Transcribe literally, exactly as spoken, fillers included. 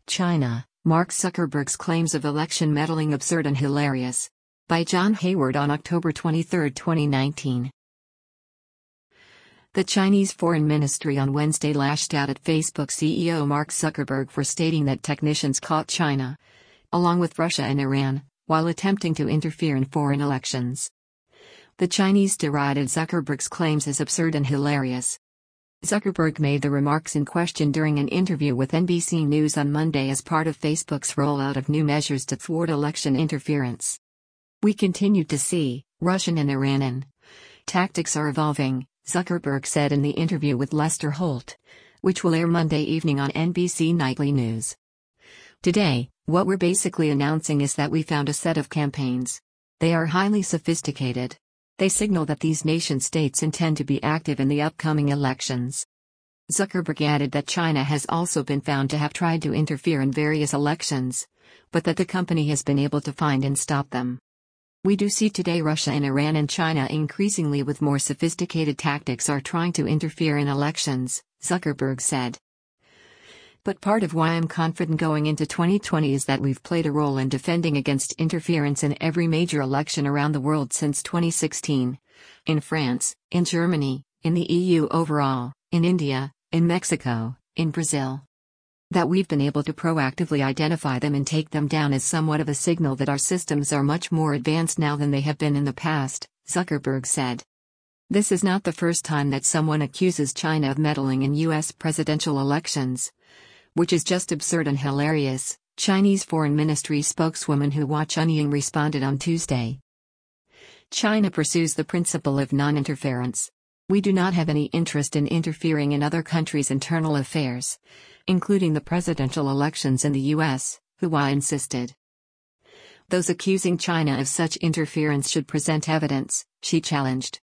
China, Mark Zuckerberg's claims of election meddling absurd and hilarious. By John Hayward on October twenty-third, twenty nineteen. The Chinese Foreign Ministry on Wednesday lashed out at Facebook C E O Mark Zuckerberg for stating that technicians caught China, along with Russia and Iran, while attempting to interfere in foreign elections. The Chinese derided Zuckerberg's claims as absurd and hilarious. Zuckerberg made the remarks in question during an interview with N B C News on Monday as part of Facebook's rollout of new measures to thwart election interference. "We continue to see Russian and Iranian tactics are evolving," Zuckerberg said in the interview with Lester Holt, which will air Monday evening on N B C Nightly News. "Today, what we're basically announcing is that we found a set of campaigns. They are highly sophisticated. They signal that these nation-states intend to be active in the upcoming elections." Zuckerberg added that China has also been found to have tried to interfere in various elections, but that the company has been able to find and stop them. "We do see today Russia and Iran and China increasingly with more sophisticated tactics are trying to interfere in elections," Zuckerberg said. "But part of why I'm confident going into twenty twenty is that we've played a role in defending against interference in every major election around the world since twenty sixteen. In France, in Germany, in the E U overall, in India, in Mexico, in Brazil. That we've been able to proactively identify them and take them down is somewhat of a signal that our systems are much more advanced now than they have been in the past," Zuckerberg said. "This is not the first time that someone accuses China of meddling in U S presidential elections, which is just absurd and hilarious," Chinese Foreign Ministry spokeswoman Hua Chunying responded on Tuesday. "China pursues the principle of non-interference. We do not have any interest in interfering in other countries' internal affairs, including the presidential elections in the U S, Hua insisted. "Those accusing China of such interference should present evidence," she challenged.